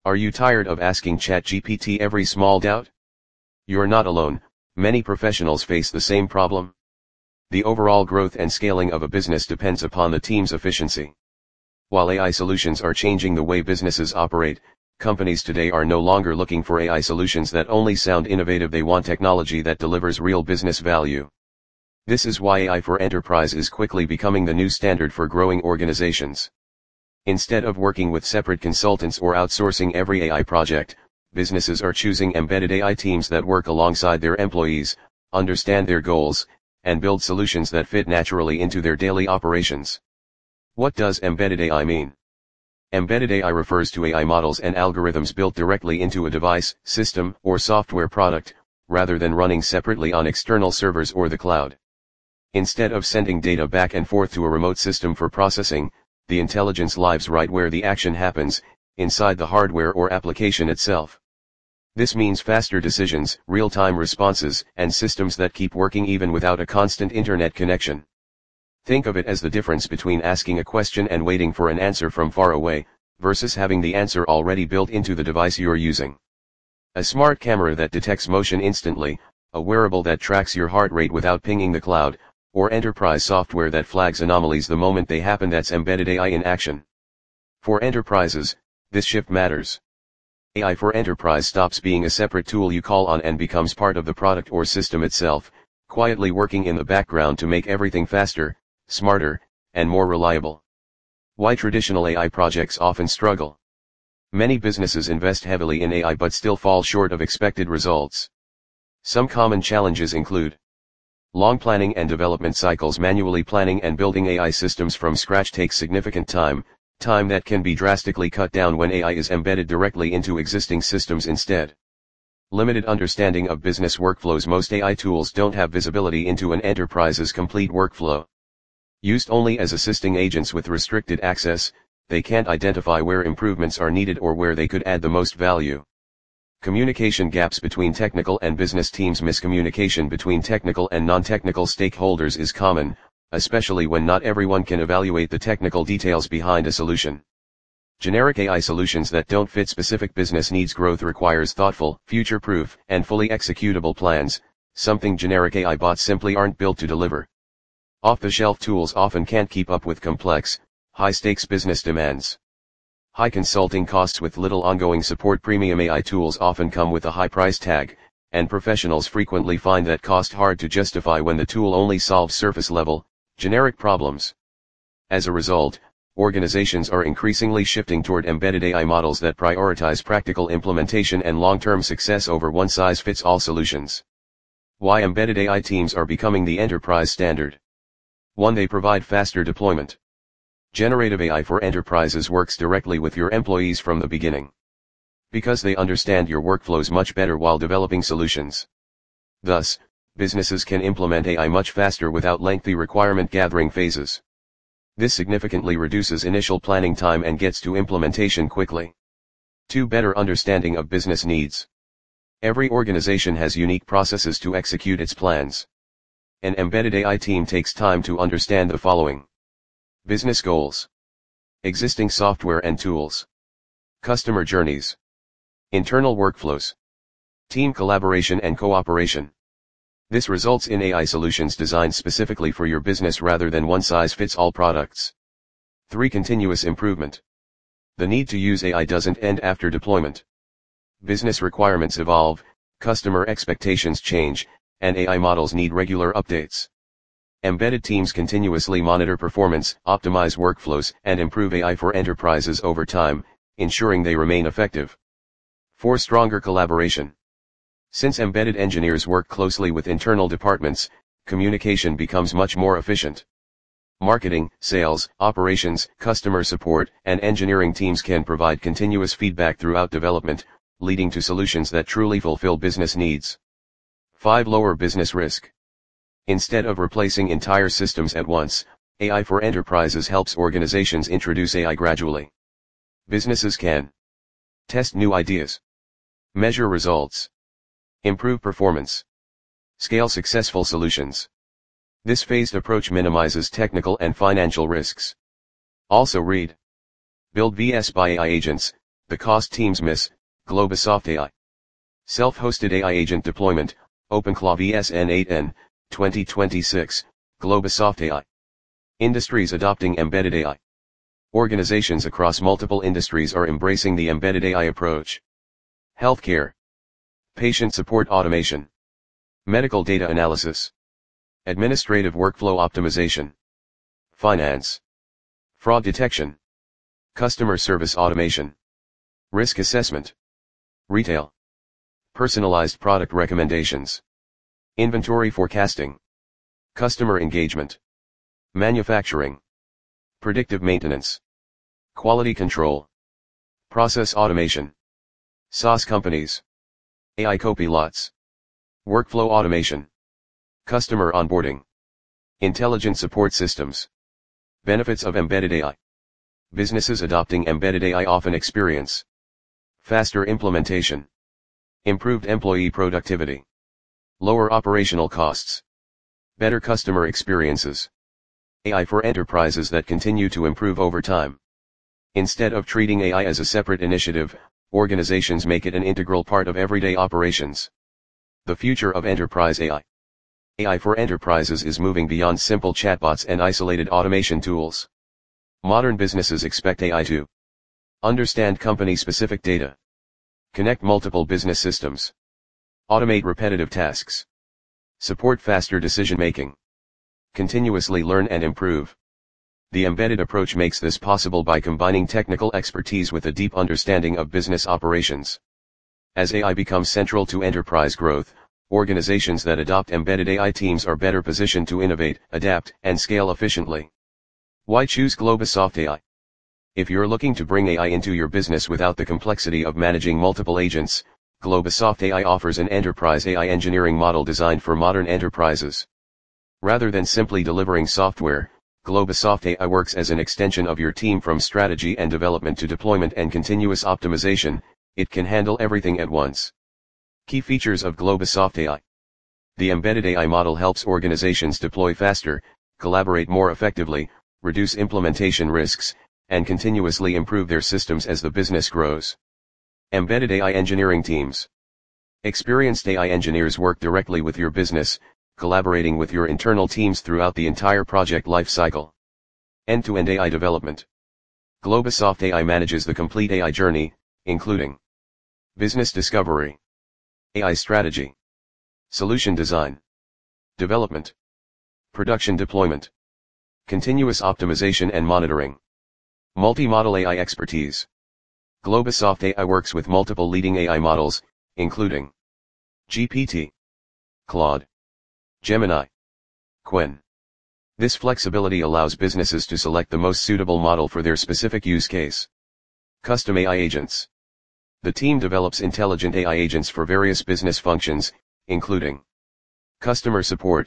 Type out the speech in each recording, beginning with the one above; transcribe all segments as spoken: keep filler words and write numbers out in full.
Are you tired of asking ChatGPT every small doubt? You're not alone, many professionals face the same problem. The overall growth and scaling of a business depends upon the team's efficiency. While A I solutions are changing the way businesses operate, companies today are no longer looking for A I solutions that only sound innovative. They want technology that delivers real business value. This is why A I for Enterprise is quickly becoming the new standard for growing organizations. Instead of working with separate consultants or outsourcing every A I project, businesses are choosing embedded A I teams that work alongside their employees, understand their goals, and build solutions that fit naturally into their daily operations. What does embedded A I mean? Embedded A I refers to A I models and algorithms built directly into a device, system, or software product, rather than running separately on external servers or the cloud. Instead of sending data back and forth to a remote system for processing, the intelligence lives right where the action happens, inside the hardware or application itself. This means faster decisions, real-time responses, and systems that keep working even without a constant internet connection. Think of it as the difference between asking a question and waiting for an answer from far away, versus having the answer already built into the device you're using. A smart camera that detects motion instantly, a wearable that tracks your heart rate without pinging the cloud, or enterprise software that flags anomalies the moment they happen. That's embedded A I in action. For enterprises, this shift matters. A I for Enterprise stops being a separate tool you call on and becomes part of the product or system itself, quietly working in the background to make everything faster, smarter, and more reliable. Why traditional A I projects often struggle? Many businesses invest heavily in A I but still fall short of expected results. Some common challenges include long planning and development cycles. Manually planning and building A I systems from scratch takes significant time, time that can be drastically cut down when A I is embedded directly into existing systems instead. Limited understanding of business workflows. Most A I tools don't have visibility into an enterprise's complete workflow. Used only as assisting agents with restricted access, they can't identify where improvements are needed or where they could add the most value. Communication gaps between technical and business teams. Miscommunication between technical and non-technical stakeholders is common, especially when not everyone can evaluate the technical details behind a solution. Generic A I solutions that don't fit specific business needs. Growth requires thoughtful, future-proof, and fully executable plans, something generic A I bots simply aren't built to deliver. Off-the-shelf tools often can't keep up with complex, high-stakes business demands. High consulting costs with little ongoing support. Premium A I tools often come with a high price tag, and professionals frequently find that cost hard to justify when the tool only solves surface-level, generic problems. As a result, organizations are increasingly shifting toward embedded A I models that prioritize practical implementation and long-term success over one-size-fits-all solutions. Why embedded A I teams are becoming the enterprise standard. one They provide faster deployment. Generative A I for Enterprises works directly with your employees from the beginning. Because they understand your workflows much better while developing solutions. Thus, businesses can implement A I much faster without lengthy requirement gathering phases. This significantly reduces initial planning time and gets to implementation quickly. two Better understanding of business needs. Every organization has unique processes to execute its plans. An embedded A I team takes time to understand the following. Business goals. Existing software and tools. Customer journeys. Internal workflows. Team collaboration and cooperation. This results in A I solutions designed specifically for your business rather than one-size-fits-all products. three Continuous improvement. The need to use A I doesn't end after deployment. Business requirements evolve, customer expectations change, and A I models need regular updates. Embedded teams continuously monitor performance, optimize workflows, and improve A I for enterprises over time, ensuring they remain effective. four Stronger collaboration. Since embedded engineers work closely with internal departments, communication becomes much more efficient. Marketing, sales, operations, customer support, and engineering teams can provide continuous feedback throughout development, leading to solutions that truly fulfill business needs. five Lower business risk. Instead of replacing entire systems at once, A I for Enterprises helps organizations introduce A I gradually. Businesses can test new ideas, measure results, improve performance, scale successful solutions. This phased approach minimizes technical and financial risks. Also read. Build V S by A I agents, The cost teams miss, Globasoft A I. Self-hosted A I agent deployment, OpenClaw V S N eight N, twenty twenty-six, Globasoft A I. Industries adopting embedded A I. Organizations across multiple industries are embracing the embedded A I approach. Healthcare. Patient support automation. Medical data analysis. Administrative workflow optimization. Finance. Fraud detection. Customer service automation. Risk assessment. Retail. Personalized product recommendations. Inventory forecasting. Customer engagement. Manufacturing. Predictive maintenance. Quality control. Process automation. SaaS companies. A I copilots. Workflow automation. Customer onboarding. Intelligent support systems. Benefits of embedded A I. Businesses adopting embedded A I often experience faster implementation, improved employee productivity, lower operational costs, better customer experiences. A I for enterprises that continue to improve over time. Instead of treating A I as a separate initiative, organizations make it an integral part of everyday operations. The future of enterprise A I. A I for enterprises is moving beyond simple chatbots and isolated automation tools. Modern businesses expect A I to understand company-specific data, connect multiple business systems, automate repetitive tasks, support faster decision-making, continuously learn and improve. The embedded approach makes this possible by combining technical expertise with a deep understanding of business operations. As A I becomes central to enterprise growth, organizations that adopt embedded A I teams are better positioned to innovate, adapt, and scale efficiently. Why choose Globasoft A I? If you're looking to bring A I into your business without the complexity of managing multiple agents, Globasoft A I offers an enterprise A I engineering model designed for modern enterprises. Rather than simply delivering software, Globasoft A I works as an extension of your team from strategy and development to deployment and continuous optimization. It can handle everything at once. Key features of Globasoft A I. The embedded A I model helps organizations deploy faster, collaborate more effectively, reduce implementation risks, and continuously improve their systems as the business grows. Embedded A I engineering teams. Experienced A I engineers work directly with your business, collaborating with your internal teams throughout the entire project lifecycle. End-to-end A I development. Globasoft A I manages the complete A I journey, including business discovery, A I strategy, solution design, development, production deployment, continuous optimization and monitoring, multi-model A I expertise. Globasoft A I works with multiple leading A I models, including G P T, Claude, Gemini, Qwen. This flexibility allows businesses to select the most suitable model for their specific use case. Custom A I agents. The team develops intelligent A I agents for various business functions, including customer support,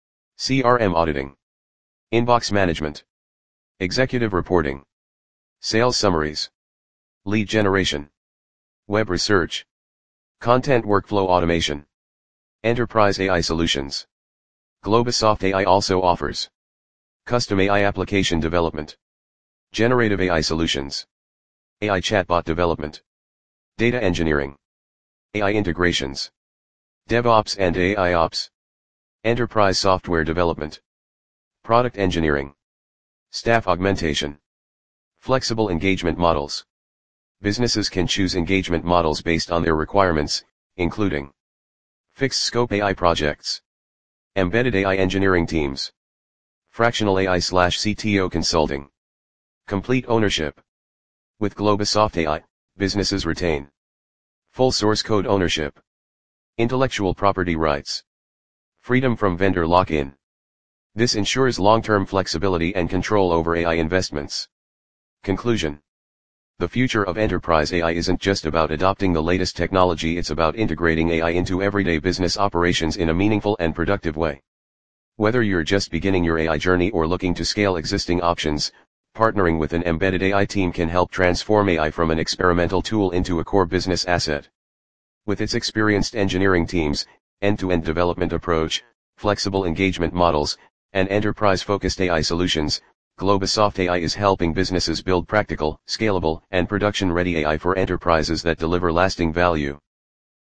C R M auditing, inbox management, executive reporting, sales summaries, lead generation, web research, content workflow automation, enterprise A I solutions. Globasoft A I also offers custom A I application development, generative A I solutions, A I chatbot development, data engineering, A I integrations, DevOps and A I Ops, enterprise software development, product engineering, staff augmentation, flexible engagement models. Businesses can choose engagement models based on their requirements, including fixed scope A I projects, embedded A I engineering teams, fractional A I slash C T O consulting, complete ownership. With Globasoft A I, businesses retain full source code ownership, intellectual property rights, freedom from vendor lock-in. This ensures long-term flexibility and control over A I investments. Conclusion. The future of enterprise A I isn't just about adopting the latest technology, it's about integrating A I into everyday business operations in a meaningful and productive way. Whether you're just beginning your A I journey or looking to scale existing options, partnering with an embedded A I team can help transform A I from an experimental tool into a core business asset. With its experienced engineering teams, end-to-end development approach, flexible engagement models, and enterprise-focused A I solutions, Globosoft A I is helping businesses build practical, scalable, and production-ready A I for enterprises that deliver lasting value.